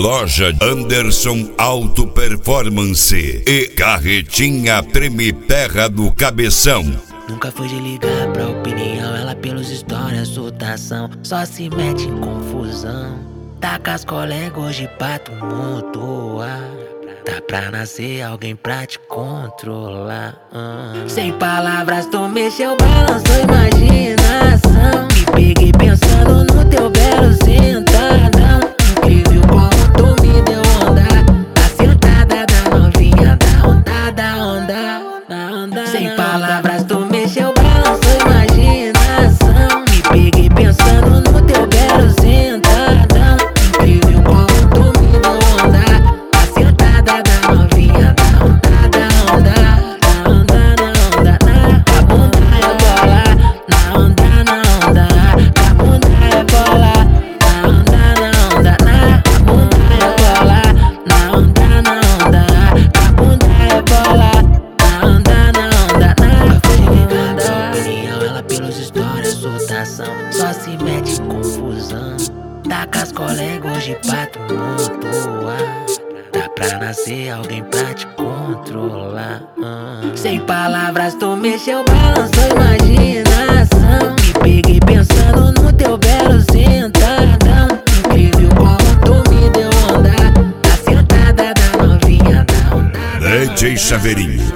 Loja Anderson Auto Performance e Carretinha Treme Terra do Cabeção. Nunca foi de ligar pra opinião, ela pelos stories, soltação, só se mete em confusão. Taca as colegas hoje pra tumultuar. Tá pra nascer alguém pra te controlar. Sem palavras tu mexeu, balançou imaginação. Me peguei pensando no teu belo sentadão. Incrível como tu me deu onda. A sentada da novinha da onda, da onda, da onda. Sem palavras tu mexeu, balançou imaginação. Me peguei pensando no teu belo sentadão. Incrível como tu me deu onda. A sentada da novinha da onda, da onda, da onda, da onda, da bunda é bola, na onda, na onda, da bunda é bola, na onda, na onda, na bunda é bola, na onda, na onda, da bunda é bola, na onda, na onda, na ligada. Sua opinião, ela pelos stories, soltação, só se mete em confusão. Taca as colegas hoje pra tumultuar. Dá pra nascer alguém pra te controlar. Sem palavras tu mexeu, balançou imaginação. Me peguei pensando no teu belo sentadão. Incrível como tu me deu onda. A sentada da novinha da onda. DJ Chaveirinho,